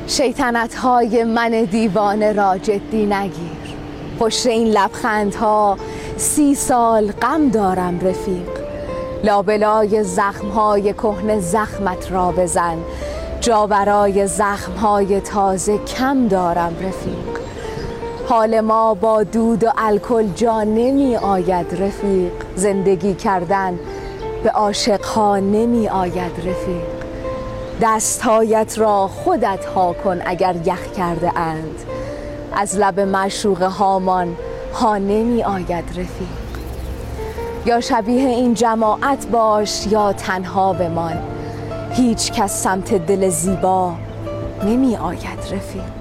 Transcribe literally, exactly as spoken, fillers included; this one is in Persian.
شیطنت های من دیوانه را جدی نگیر، پشت این لبخندها سی سال غم دارم رفیق. لابلای زخمهای کهنه زخمت را بزن، جا برای زخمهای تازه کم دارم رفیق. حال ما با دود و الکل جا نمی آید رفیق، زندگی کردن به عاشقها نمی آید رفیق. دستهایت را خودت ها کن اگر یخ کرده اند، از لب معشوق هامان ها نمی آید رفیق. یا شبیه این جماعت باش یا تنها بمان، هیچ کس سمت دل زیبا نمی آید رفیق.